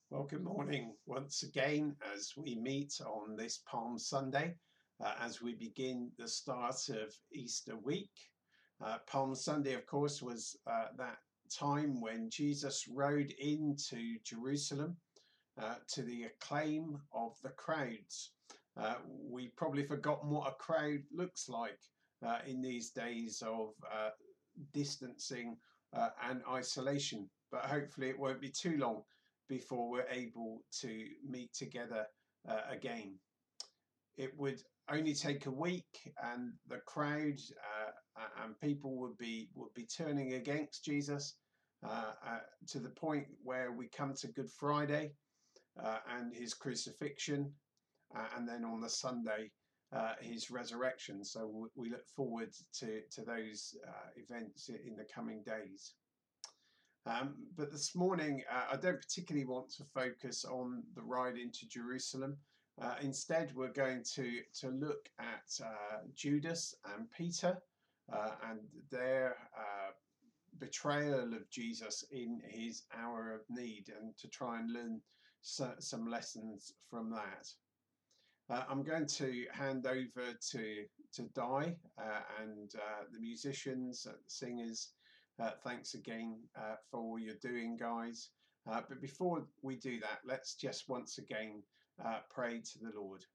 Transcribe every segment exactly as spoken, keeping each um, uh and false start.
Well, good morning once again as we meet on this Palm Sunday, uh, as we begin the start of Easter week. Uh, Palm Sunday, of course, was uh, that time when Jesus rode into Jerusalem uh, to the acclaim of the crowds. Uh, we've probably forgotten what a crowd looks like uh, in these days of uh, distancing uh, and isolation, but hopefully it won't be too long before we're able to meet together uh, again. It would only take a week and the crowd uh, and people would be would be turning against Jesus uh, uh, to the point where we come to Good Friday uh, and his crucifixion, uh, and then on the Sunday uh, his resurrection. So we look forward to, to those uh, events in the coming days. Um, but this morning, uh, I don't particularly want to focus on the ride into Jerusalem. Uh, instead, we're going to, to look at uh, Judas and Peter uh, and their uh, betrayal of Jesus in his hour of need, and to try and learn so, some lessons from that. Uh, I'm going to hand over to, to Di uh, and uh, the musicians, uh, the singers. Uh, thanks again uh, for all you're doing, guys. Uh, but before we do that, let's just once again uh, pray to the Lord.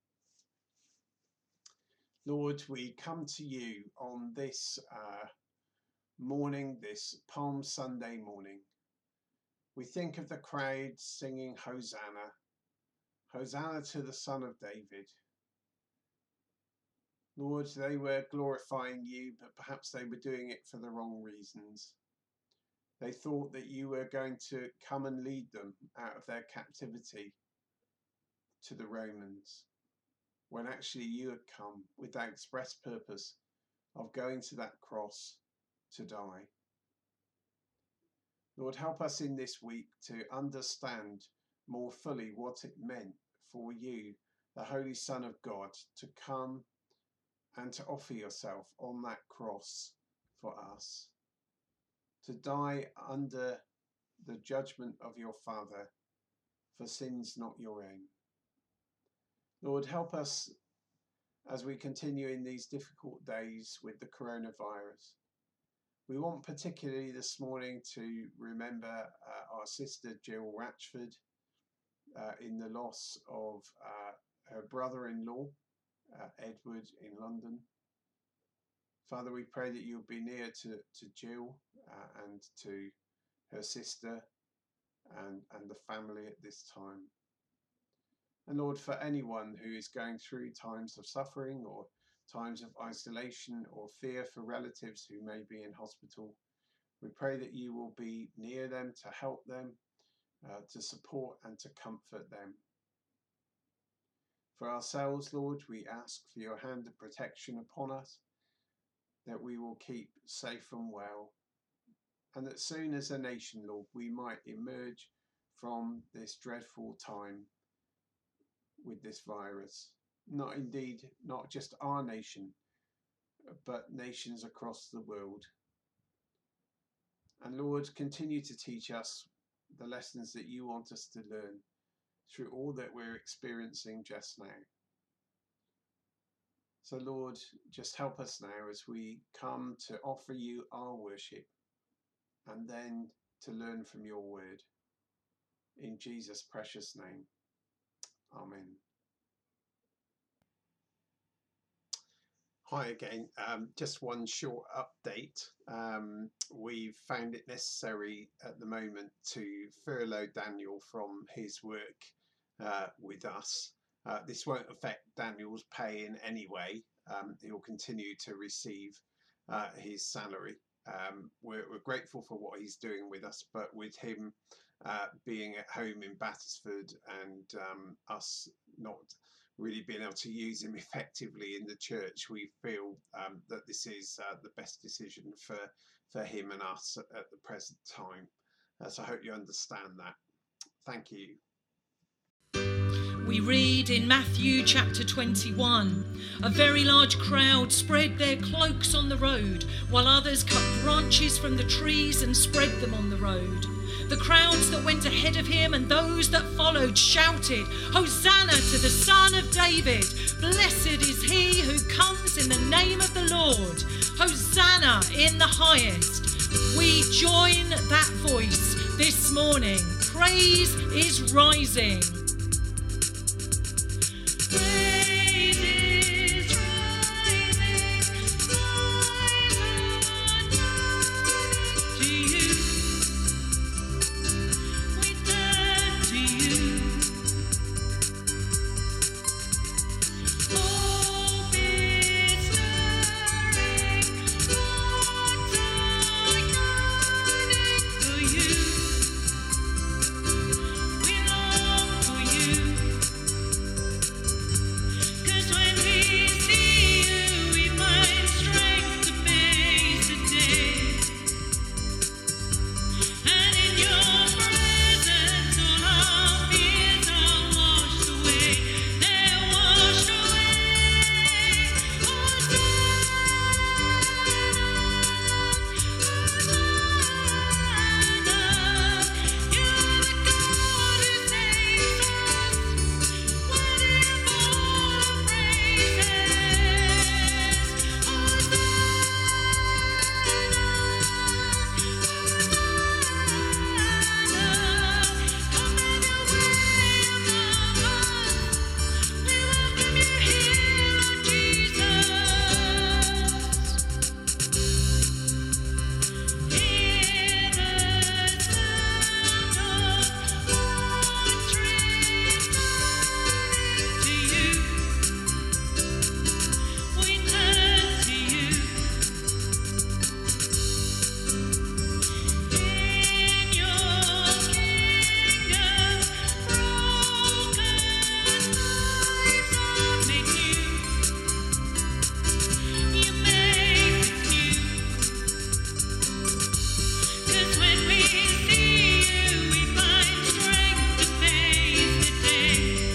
Lord, we come to you on this uh, morning, this Palm Sunday morning. We think of the crowd singing Hosanna, Hosanna to the Son of David. Lord, they were glorifying you, but perhaps they were doing it for the wrong reasons. They thought that you were going to come and lead them out of their captivity to the Romans, when actually you had come with that express purpose of going to that cross to die. Lord, help us in this week to understand more fully what it meant for you, the Holy Son of God, to come and to offer yourself on that cross for us, to die under the judgment of your Father for sins not your own. Lord, help us as we continue in these difficult days with the coronavirus. We want particularly this morning to remember uh, our sister Jill Ratchford uh, in the loss of uh, her brother-in-law, Uh, Edward in London. Father, we pray that you'll be near to, to Jill uh, and to her sister and, and the family at this time. And Lord, for anyone who is going through times of suffering or times of isolation or fear for relatives who may be in hospital, we pray that you will be near them to help them, uh, to support and to comfort them. For ourselves, Lord, we ask for your hand of protection upon us, that we will keep safe and well, and that soon as a nation, Lord, we might emerge from this dreadful time with this virus. Not indeed, not just our nation, but nations across the world. And Lord, continue to teach us the lessons that you want us to learn through all that we're experiencing just now. So Lord, just help us now as we come to offer you our worship and then to learn from your word. In Jesus' precious name, amen. Hi again, um, just one short update. Um, we've found it necessary at the moment to furlough Daniel from his work uh, with us. Uh, this won't affect Daniel's pay in any way. Um, he'll continue to receive uh, his salary. Um, we're, we're grateful for what he's doing with us, but with him uh, being at home in Battersford and um, us not really being able to use him effectively in the church, we feel um, that this is uh, the best decision for, for him and us at, at the present time. Uh, so I hope you understand that. Thank you. We read in Matthew chapter twenty-one, a very large crowd spread their cloaks on the road, while others cut branches from the trees and spread them on the road. The crowds that went ahead of him and those that followed shouted, "Hosanna to the Son of David! Blessed is he who comes in the name of the Lord! Hosanna in the highest!" We join that voice this morning. Praise is rising. Praise is rising, rising to you. We turn to you. Hope is stirring, hearts are yearning for you. We long for you. 'Cause when we see you, we find strength to face the day. And in your presence, all our fears are washed away. They're washed away. Hosanna, Hosanna. You're the God who saves us. Worthy of all our praises. Hosanna, Hosanna. Come have your way among us. We welcome you here, Lord Jesus. Hear the sound of hearts returning to you. We turn to you. In your kingdom, broken lives are made new. You make us new. 'Cause when we see you, we find strength to face the day.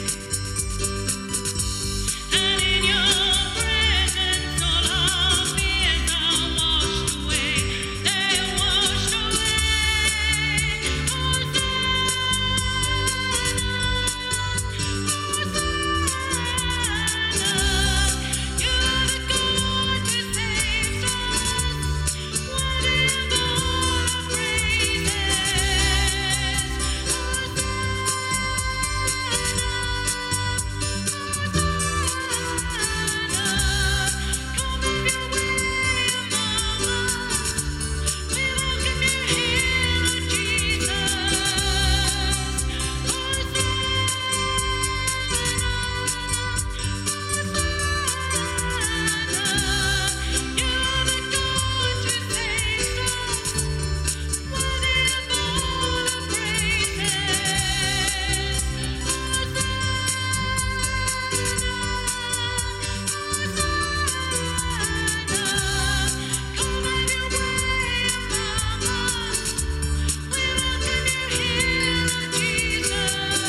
And in your presence, all our fears are washed away. They're washed away. Hosanna, Hosanna. You're the God who saves us. Worthy of all our praises. Hosanna. Come have your way among us. We welcome you here, Lord Jesus. Hosanna. You're the God who saves us. Worthy of all our praises. Hosanna. Come have your way among us. We welcome you here, Lord Jesus.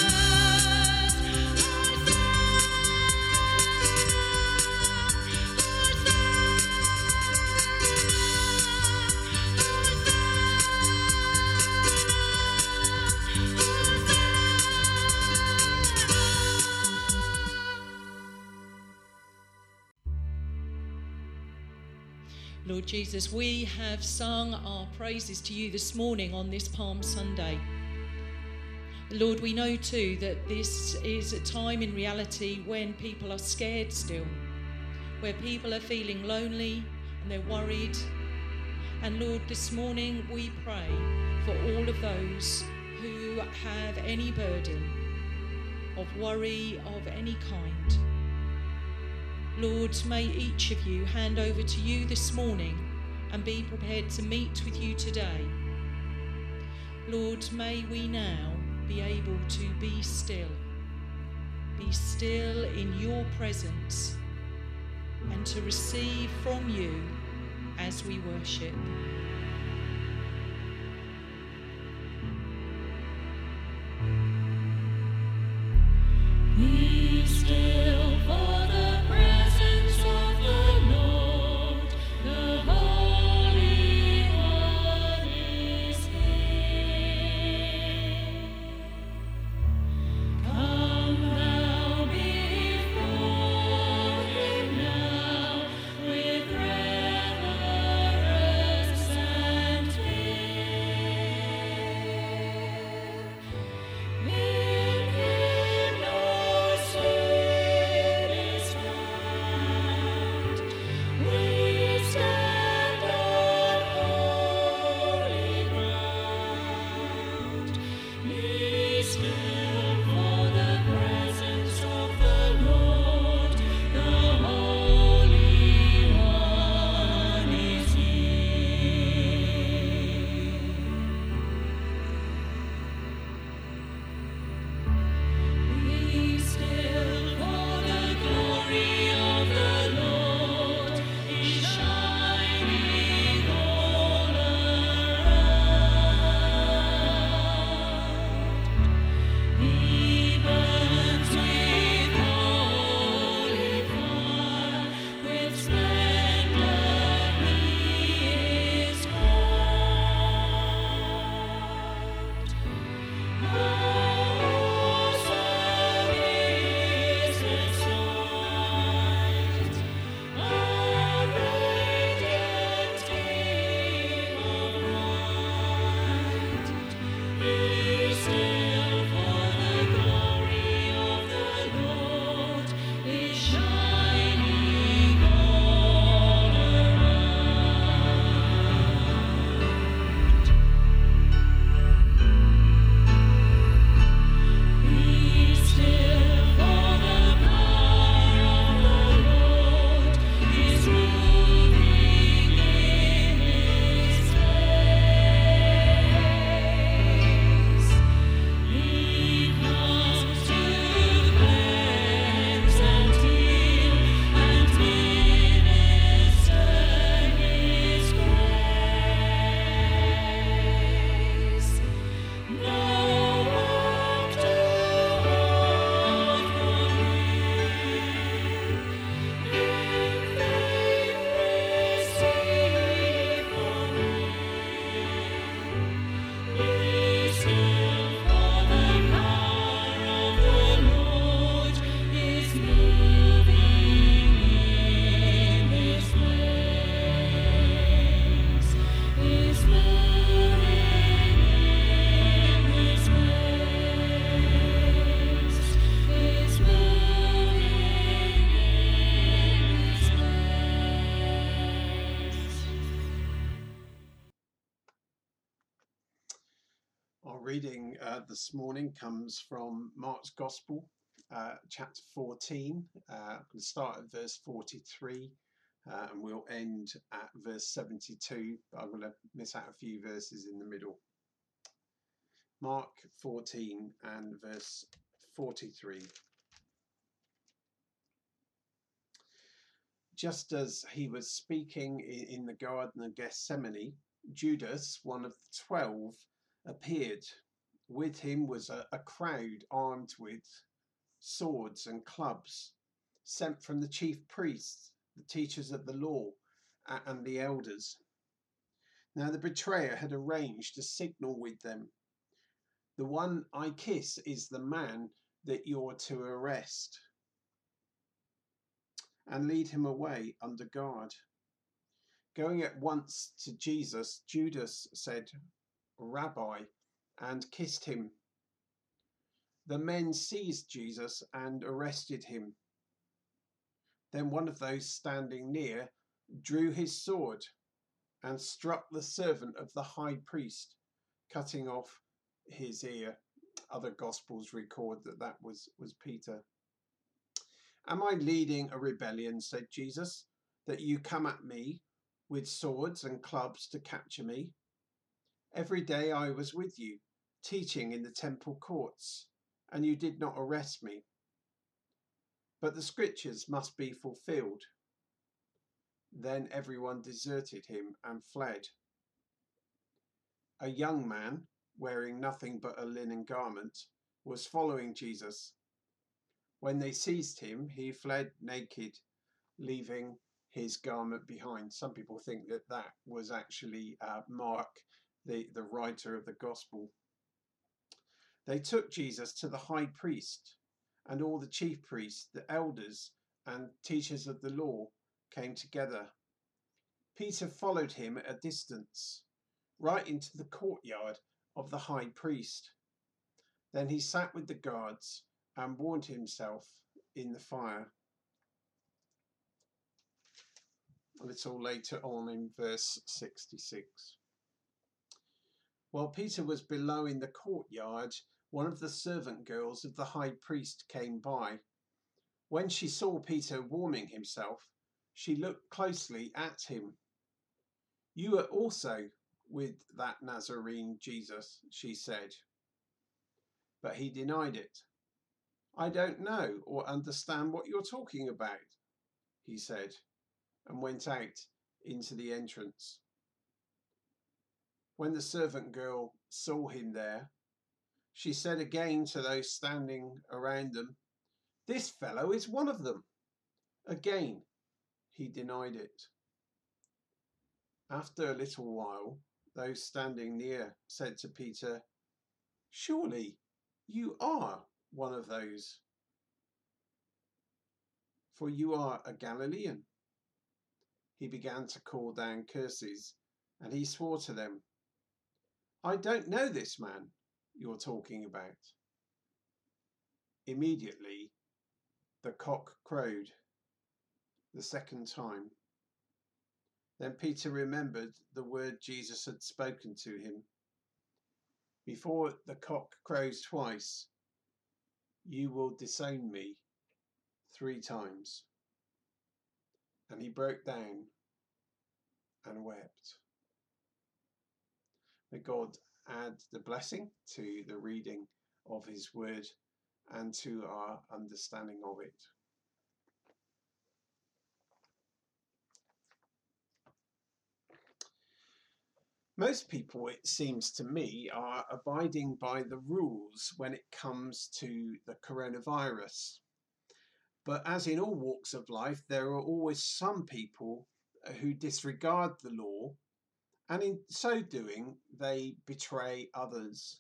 Lord Jesus, we have sung our praises to you this morning on this Palm Sunday. Lord, we know too that this is a time in reality when people are scared still, where people are feeling lonely and they're worried. And Lord, this morning we pray for all of those who have any burden of worry of any kind. Lord, may each of you hand over to you this morning and be prepared to meet with you today. Lord, may we now be able to be still, be still in your presence and to receive from you as we worship. Be still for the presence of the Lord, the Holy One is here. Our reading uh, this morning comes from Mark's Gospel, uh, chapter fourteen. Uh, I'm going to start at verse forty-three uh, and we'll end at verse seventy-two. But I'm going to miss out a few verses in the middle. Mark fourteen and verse forty-three. Just as he was speaking in the Garden of Gethsemane, Judas, one of the twelve, appeared. With him was a, a crowd armed with swords and clubs, sent from the chief priests, the teachers of the law, and the elders. Now the betrayer had arranged a signal with them. The one I kiss is the man that you're to arrest, and lead him away under guard. Going at once to Jesus, Judas said, "Rabbi," and kissed him. The men seized Jesus and arrested him. Then one of those standing near drew his sword and struck the servant of the high priest, cutting off his ear. Other Gospels record that that was, was Peter. "Am I leading a rebellion," said Jesus, "that you come at me with swords and clubs to capture me? Every day I was with you, teaching in the temple courts, and you did not arrest me. But the scriptures must be fulfilled." Then everyone deserted him and fled. A young man, wearing nothing but a linen garment, was following Jesus. When they seized him, he fled naked, leaving his garment behind. Some people think that that was actually uh, Mark, the, the writer of the gospel. They took Jesus to the high priest, and all the chief priests, the elders, and teachers of the law came together. Peter followed him at a distance, right into the courtyard of the high priest. Then he sat with the guards and warmed himself in the fire. A little later on in verse sixty-six. While Peter was below in the courtyard, one of the servant girls of the high priest came by. When she saw Peter warming himself, she looked closely at him. "You are also with that Nazarene Jesus," she said. But he denied it. "I don't know or understand what you're talking about," he said, and went out into the entrance. When the servant girl saw him there, she said again to those standing around them, "This fellow is one of them." Again, he denied it. After a little while, those standing near said to Peter, "Surely you are one of those, for you are a Galilean." He began to call down curses, and he swore to them, "I don't know this man." you're talking about. Immediately, the cock crowed the second time. Then Peter remembered the word Jesus had spoken to him. Before the cock crows twice, you will disown me three times. And he broke down and wept. May God add the blessing to the reading of his word and to our understanding of it. Most people, it seems to me, are abiding by the rules when it comes to the coronavirus. But as in all walks of life, there are always some people who disregard the law, and in so doing, they betray others.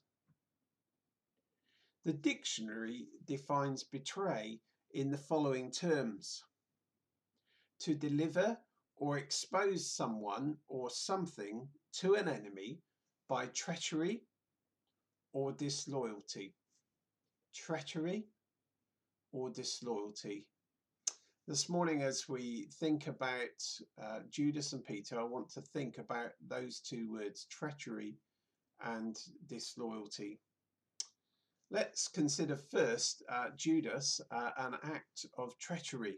The dictionary defines betray in the following terms: to deliver or expose someone or something to an enemy by treachery or disloyalty. Treachery or disloyalty. This morning, as we think about uh, Judas and Peter, I want to think about those two words, treachery and disloyalty. Let's consider first uh, Judas, uh, an act of treachery.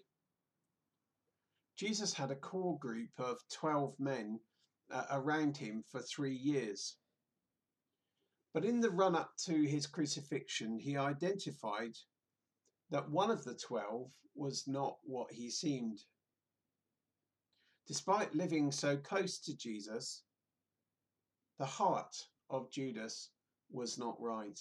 Jesus had a core group of twelve men uh, around him for three years. But in the run-up to his crucifixion, he identified that one of the twelve was not what he seemed. Despite living so close to Jesus, the heart of Judas was not right.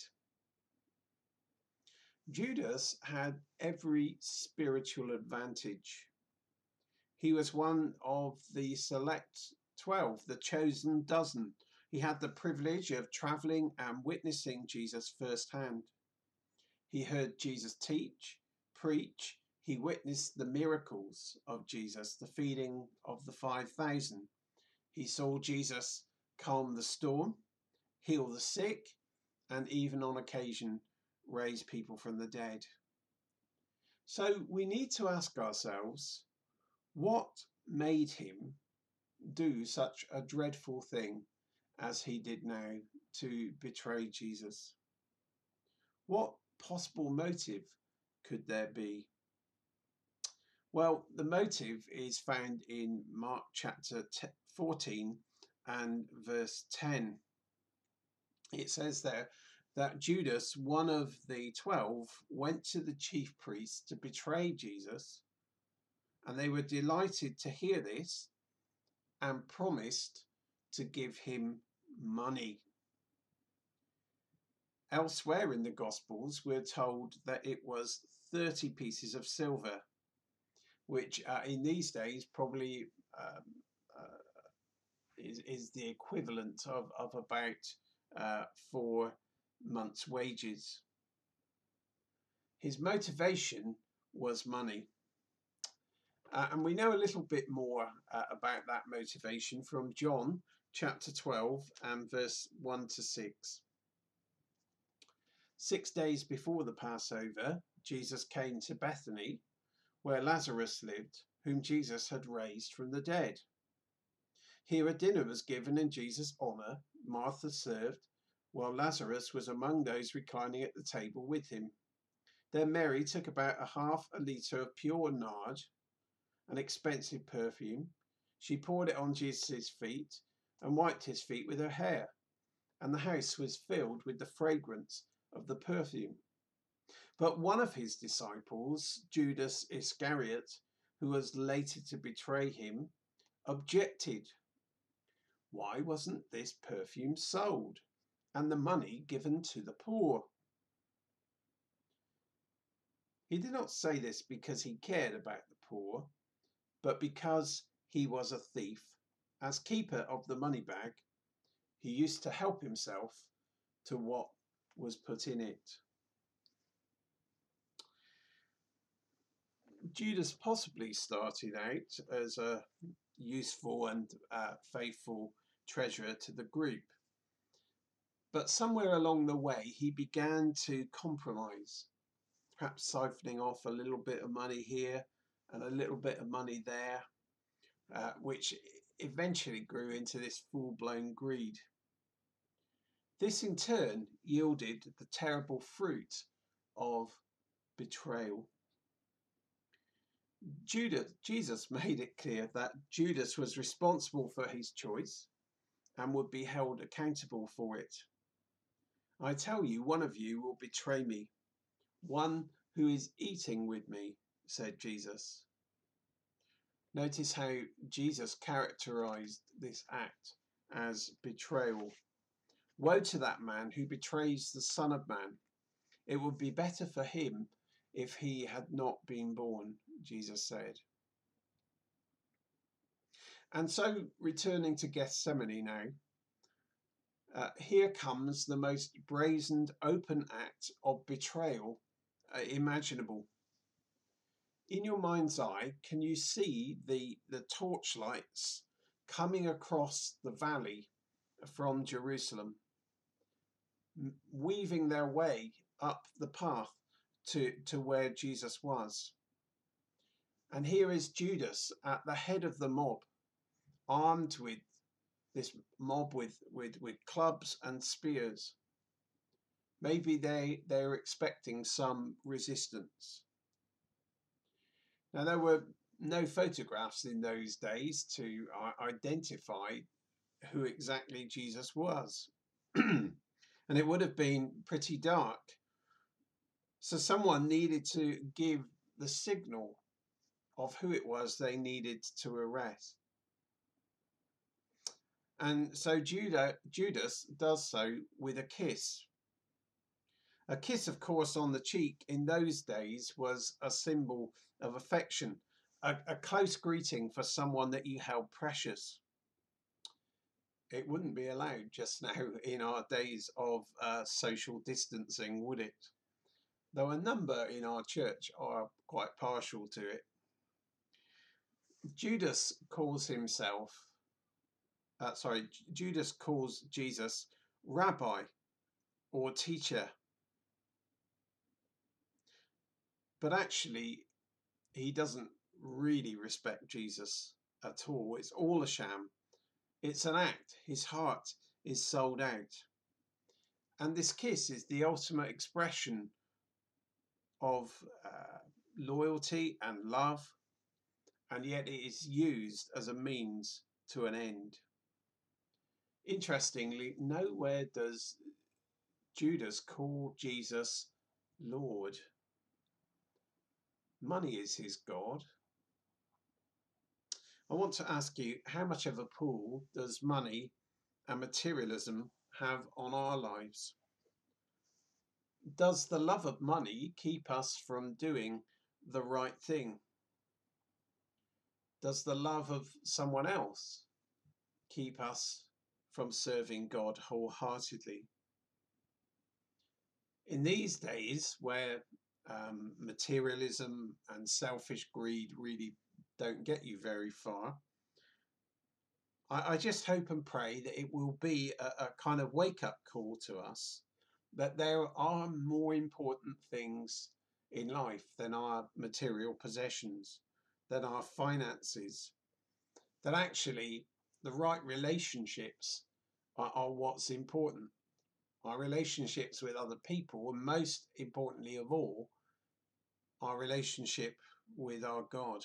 Judas had every spiritual advantage. He was one of the select twelve, the chosen dozen. He had the privilege of travelling and witnessing Jesus firsthand. He heard Jesus teach, preach. He witnessed the miracles of Jesus, the feeding of the five thousand. He saw Jesus calm the storm, heal the sick, and even on occasion raise people from the dead. So we need to ask ourselves, what made him do such a dreadful thing as he did now to betray Jesus? What possible motive could there be? Well, the motive is found in Mark chapter fourteen and verse ten. It says there that Judas, one of the twelve, went to the chief priests to betray Jesus, and they were delighted to hear this and promised to give him money. Elsewhere in the Gospels, we're told that it was thirty pieces of silver, which uh, in these days probably um, uh, is, is the equivalent of, of about uh, four months' wages. His motivation was money. Uh, and we know a little bit more uh, about that motivation from John chapter twelve and verse one to six. Six days before the Passover, Jesus came to Bethany, where Lazarus lived, whom Jesus had raised from the dead. Here a dinner was given in Jesus' honour. Martha served, while Lazarus was among those reclining at the table with him. Then Mary took about a half a litre of pure nard, an expensive perfume. She poured it on Jesus' feet and wiped his feet with her hair, and the house was filled with the fragrance of the perfume. But one of his disciples, Judas Iscariot, who was later to betray him, objected. Why wasn't this perfume sold and the money given to the poor? He did not say this because he cared about the poor, but because he was a thief. As keeper of the money bag, he used to help himself to what was put in it. Judas possibly started out as a useful and uh, faithful treasurer to the group. But somewhere along the way, he began to compromise, perhaps siphoning off a little bit of money here and a little bit of money there, uh, which eventually grew into this full-blown greed. This in turn yielded the terrible fruit of betrayal. Judas, Jesus made it clear that Judas was responsible for his choice and would be held accountable for it. I tell you, one of you will betray me, one who is eating with me, said Jesus. Notice how Jesus characterized this act as betrayal. Woe to that man who betrays the Son of Man. It would be better for him if he had not been born, Jesus said. And so, returning to Gethsemane now, uh, here comes the most brazen, open act of betrayal uh, imaginable. In your mind's eye, can you see the, the torchlights coming across the valley from Jerusalem, weaving their way up the path to, to where Jesus was? And here is Judas at the head of the mob, armed with this mob with, with, with clubs and spears. Maybe they, they're expecting some resistance. Now, there were no photographs in those days to uh, identify who exactly Jesus was. And it would have been pretty dark. So someone needed to give the signal of who it was they needed to arrest. And so Judah, Judas does so with a kiss. A kiss, of course, on the cheek in those days was a symbol of affection, a, a close greeting for someone that you held precious. It wouldn't be allowed just now in our days of uh, social distancing, would it? Though a number in our church are quite partial to it. Judas calls himself, uh, sorry, Judas calls Jesus Rabbi or teacher. But actually, he doesn't really respect Jesus at all. It's all a sham. It's an act. His heart is sold out. And this kiss is the ultimate expression of uh, loyalty and love, and yet it is used as a means to an end. Interestingly, nowhere does Judas call Jesus Lord. Money is his God. I want to ask you, how much of a pull does money and materialism have on our lives? Does the love of money keep us from doing the right thing? Does the love of someone else keep us from serving God wholeheartedly? In these days where um, materialism and selfish greed really don't get you very far, I, I just hope and pray that it will be a, a kind of wake-up call to us that there are more important things in life than our material possessions, than our finances, that actually the right relationships are, are what's important. Our relationships with other people, and most importantly of all, our relationship with our God.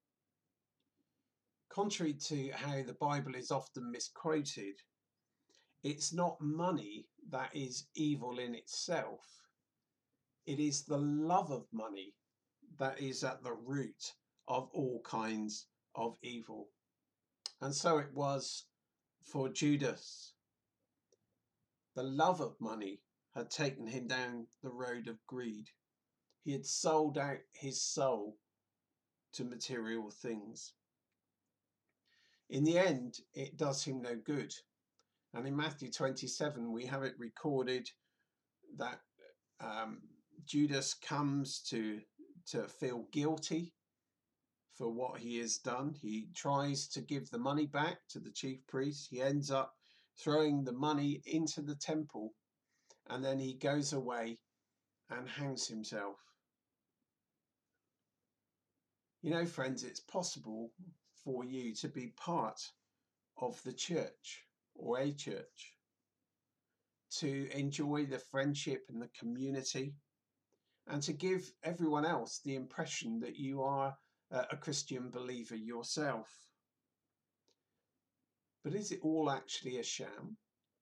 Contrary to how the Bible is often misquoted, it's not money that is evil in itself. It is the love of money that is at the root of all kinds of evil. And so it was for Judas. The love of money had taken him down the road of greed. He had sold out his soul to material things. In the end, it does him no good. And in Matthew twenty-seven, we have it recorded that um, Judas comes to, to feel guilty for what he has done. He tries to give the money back to the chief priest. He ends up throwing the money into the temple, and then he goes away and hangs himself. You know, friends, it's possible for you to be part of the church or a church, to enjoy the friendship and the community, and to give everyone else the impression that you are a Christian believer yourself. But is it all actually a sham?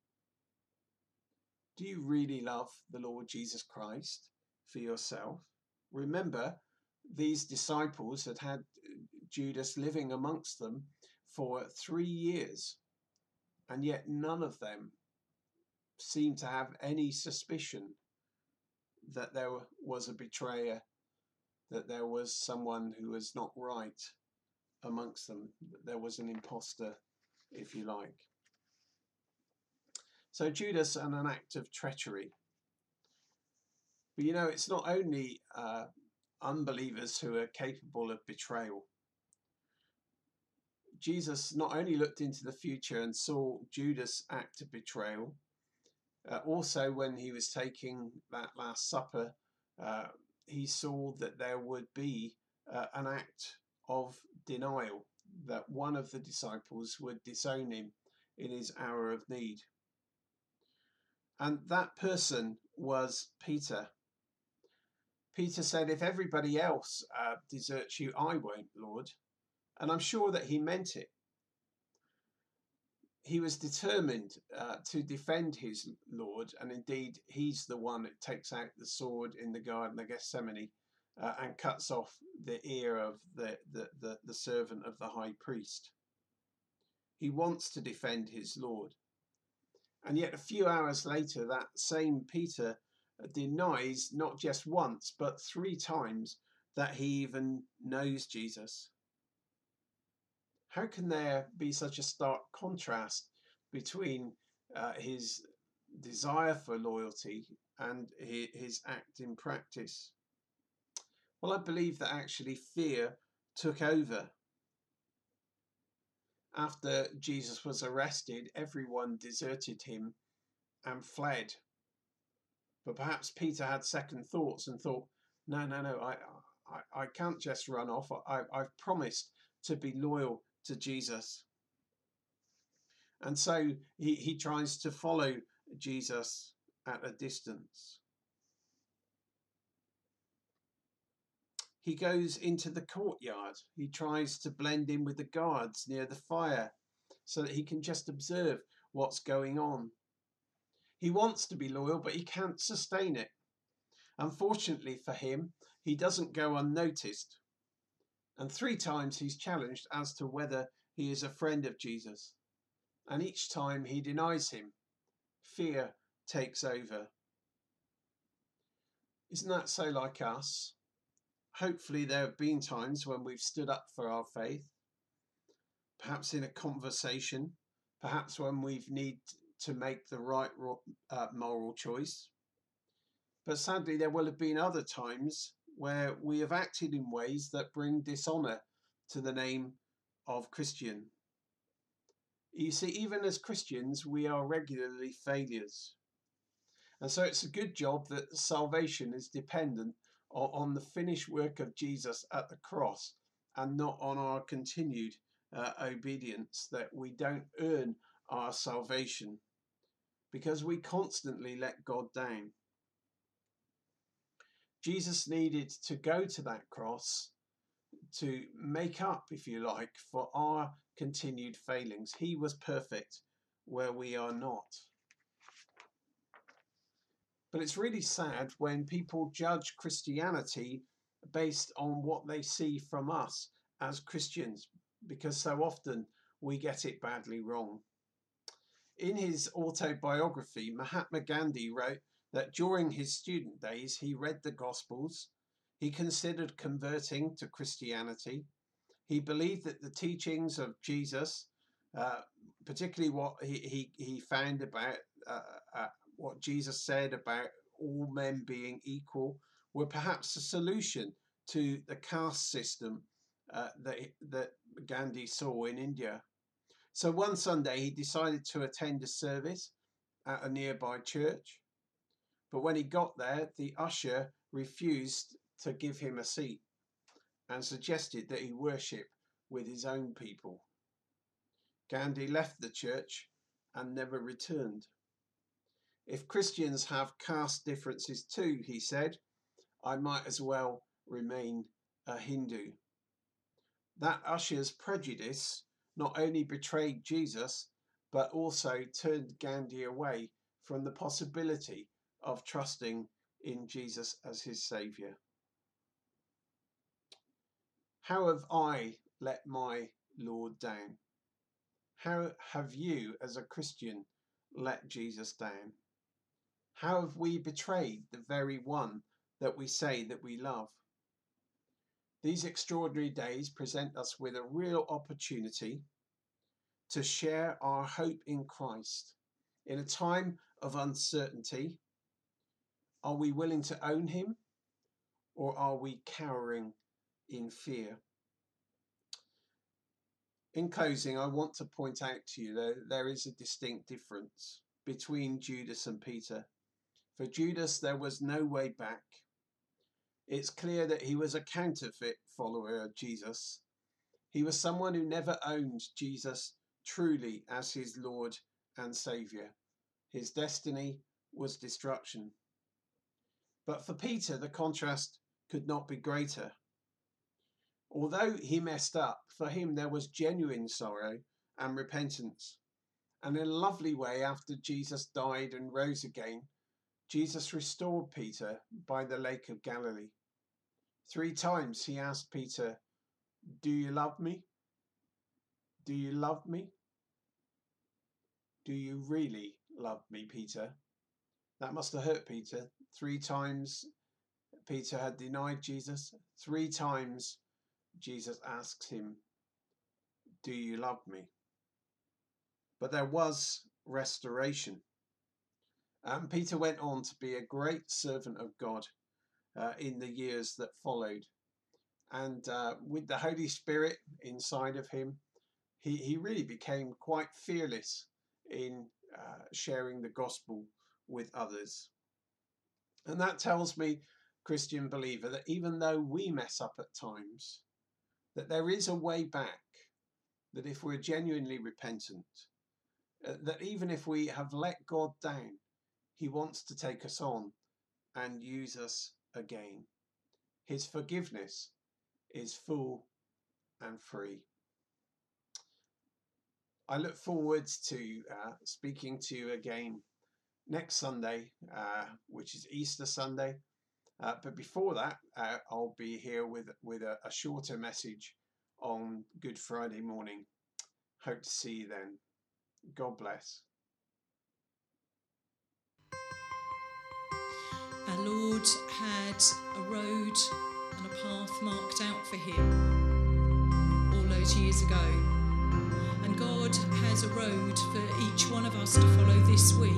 Do you really love the Lord Jesus Christ for yourself? Remember, these disciples had had Judas living amongst them for three years, and yet none of them seemed to have any suspicion that there was a betrayer, that there was someone who was not right amongst them, that there was an imposter, if you like. So Judas and an act of treachery. But you know, it's not only uh, unbelievers who are capable of betrayal. Jesus not only looked into the future and saw Judas' act of betrayal, uh, also when he was taking that Last Supper, uh, he saw that there would be uh, an act of denial, that one of the disciples would disown him in his hour of need. And that person was Peter. Peter said, if everybody else uh, deserts you, I won't, Lord. And I'm sure that he meant it. He was determined uh, to defend his Lord, and indeed he's the one that takes out the sword in the Garden of Gethsemane uh, and cuts off the ear of the, the, the, the servant of the high priest. He wants to defend his Lord. And yet a few hours later, that same Peter denies not just once, but three times that he even knows Jesus. How can there be such a stark contrast between uh, his desire for loyalty and his, his act in practice? Well, I believe that actually fear took over. After Jesus was arrested, everyone deserted him and fled. But perhaps Peter had second thoughts and thought, no, no, no, I, I, I can't just run off. I, I've promised to be loyal to Jesus. And so he, he tries to follow Jesus at a distance. He goes into the courtyard. He tries to blend in with the guards near the fire so that he can just observe what's going on. He wants to be loyal, but he can't sustain it. Unfortunately for him, he doesn't go unnoticed. And three times he's challenged as to whether he is a friend of Jesus. And each time he denies him. Fear takes over. Isn't that so like us? Hopefully there have been times when we've stood up for our faith. Perhaps in a conversation. Perhaps when we've needed to make the right uh, moral choice. But sadly there will have been other times where we have acted in ways that bring dishonour to the name of Christian. You see, even as Christians, we are regularly failures. And so it's a good job that salvation is dependent on, on the finished work of Jesus at the cross and not on our continued uh, obedience, that we don't earn our salvation because we constantly let God down. Jesus needed to go to that cross to make up, if you like, for our continued failings. He was perfect where we are not. But it's really sad when people judge Christianity based on what they see from us as Christians, because so often we get it badly wrong. In his autobiography, Mahatma Gandhi wrote that during his student days, he read the Gospels. He considered converting to Christianity. He believed that the teachings of Jesus, uh, particularly what he, he, he found about uh, uh, what Jesus said about all men being equal, were perhaps a solution to the caste system uh, that, that Gandhi saw in India. So one Sunday he decided to attend a service at a nearby church. But when he got there, the usher refused to give him a seat and suggested that he worship with his own people. Gandhi left the church and never returned. If Christians have caste differences too, he said, I might as well remain a Hindu. That usher's prejudice not only betrayed Jesus, but also turned Gandhi away from the possibility of trusting in Jesus as his saviour. How have I let my Lord down? How have you, as a Christian, let Jesus down? How have we betrayed the very one that we say that we love? These extraordinary days present us with a real opportunity to share our hope in Christ. In a time of uncertainty, are we willing to own him, or are we cowering in fear? In closing, I want to point out to you that there is a distinct difference between Judas and Peter. For Judas, there was no way back. It's clear that he was a counterfeit follower of Jesus. He was someone who never owned Jesus truly as his Lord and Saviour. His destiny was destruction. But for Peter, the contrast could not be greater. Although he messed up, for him there was genuine sorrow and repentance. And in a lovely way, after Jesus died and rose again, Jesus restored Peter by the Lake of Galilee. Three times he asked Peter, do you love me? Do you love me? Do you really love me, Peter? That must have hurt Peter. Three times Peter had denied Jesus. Three times Jesus asks him, do you love me? But there was restoration. And Peter went on to be a great servant of God uh, in the years that followed. And uh, with the Holy Spirit inside of him, he, he really became quite fearless in uh, sharing the gospel with others. And that tells me, Christian believer, that even though we mess up at times, that there is a way back, that if we're genuinely repentant, uh, that even if we have let God down, he wants to take us on and use us again. His forgiveness is full and free. I look forward to uh, speaking to you again next Sunday, uh, which is Easter Sunday. Uh, but before that, uh, I'll be here with, with a, a shorter message on Good Friday morning. Hope to see you then. God bless. Our Lord had a road and a path marked out for him all those years ago. And God has a road for each one of us to follow this week.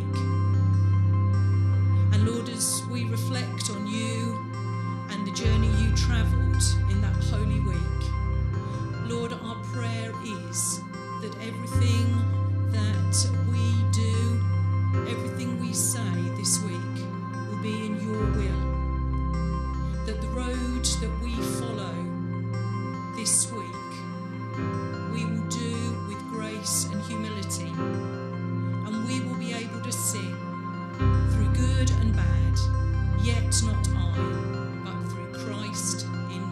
And Lord, as we reflect on you and the journey you travelled in that holy week, Lord, our prayer is that everything that we do, everything we say this week will be in your will. That the road that we follow this week, we will do with grace and humility, and we will be able to sing through good and bad, yet not I, but through Christ in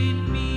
in me.